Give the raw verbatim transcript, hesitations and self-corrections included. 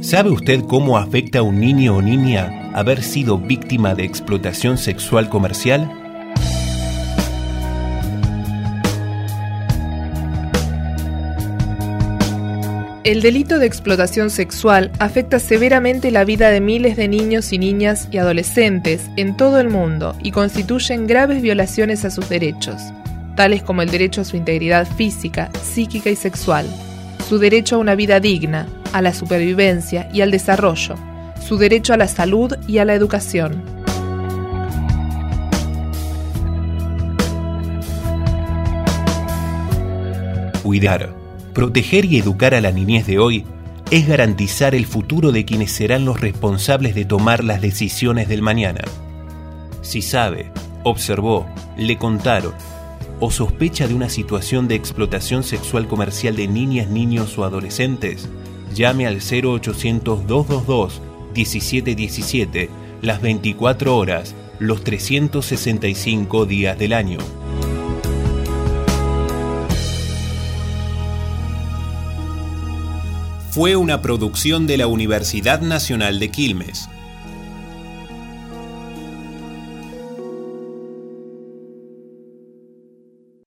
¿Sabe usted cómo afecta a un niño o niña haber sido víctima de explotación sexual comercial? El delito de explotación sexual afecta severamente la vida de miles de niños y niñas y adolescentes en todo el mundo y constituyen graves violaciones a sus derechos, tales como el derecho a su integridad física, psíquica y sexual, su derecho a una vida digna, a la supervivencia y al desarrollo, su derecho a la salud y a la educación. Cuidar, proteger y educar a la niñez de hoy es garantizar el futuro de quienes serán los responsables de tomar las decisiones del mañana. Si sabe, observó, le contaron o sospecha de una situación de explotación sexual comercial de niñas, niños o adolescentes, llame al cero ochocientos, doscientos veintidós, diecisiete diecisiete las veinticuatro horas, los trescientos sesenta y cinco días del año. Fue una producción de la Universidad Nacional de Quilmes.